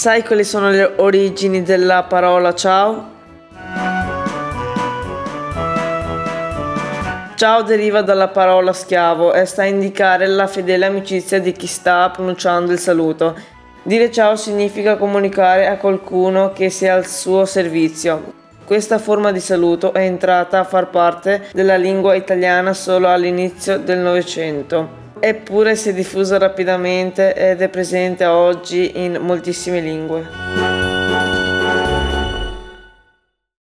Sai quali sono le origini della parola ciao? Ciao deriva dalla parola schiavo e sta a indicare la fedele amicizia di chi sta pronunciando il saluto. Dire ciao significa comunicare a qualcuno che sia al suo servizio. Questa forma di saluto è entrata a far parte della lingua italiana solo all'inizio del Novecento. Eppure si è diffusa rapidamente ed è presente oggi in moltissime lingue.